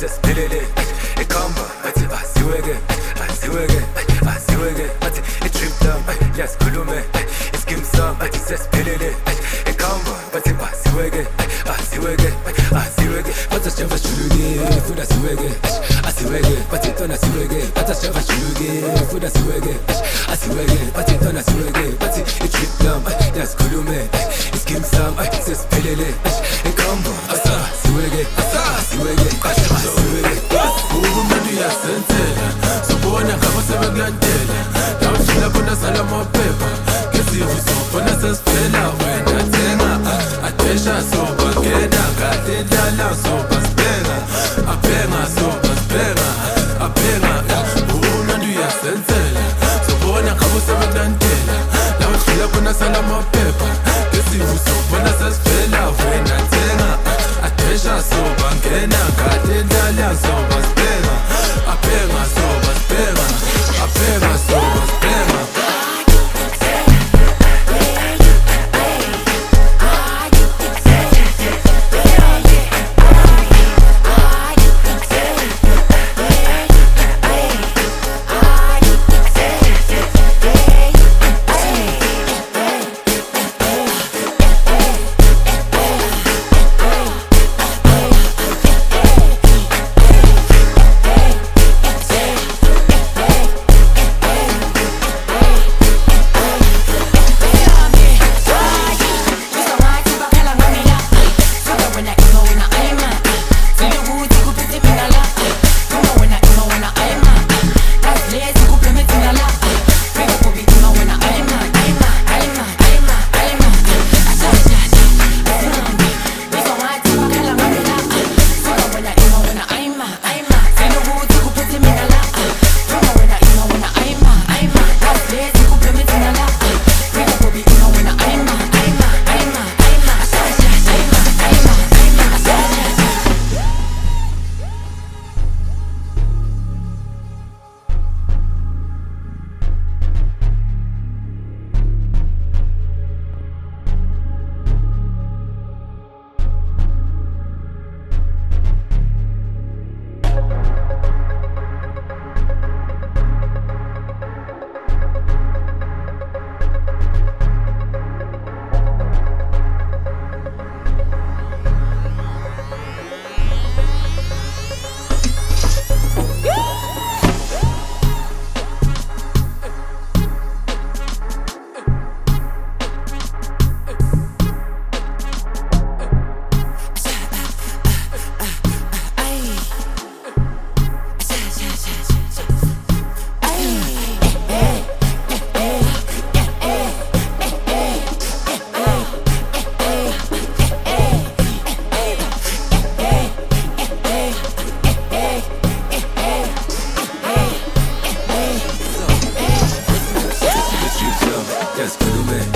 sesiphelele ekhamba bathi asiweke bathi i-trip down liyasikhulume iskim sam bathi sesiphelele ekhamba bathi asiweke bathi sijava sijuluke futhi asiweke bathi tona siweke bathi sijava sijuluke futhi asiweke bathi tona siweke bathi i-trip down liyasikhulume iskim sam sesiphelele ekhamba asiweke umuntu uyasenzela sobona ngabo sebekulandela lawujila khona sala maphepha ngezivu sobona sesiphela wena thenga adesha soba ngena kahle dlala soba sibhenga abhenga soba sibhenga abhenga umuntu uyasenzela sobona ngabo sebekulandela lawujila khona sala maphepha ngezivu sobona sesiphela wena thenga adesha soba ngena kahle dlala soba sibhenga abhenga soba sibhenga abhenga soba sibhenga Yes, good man.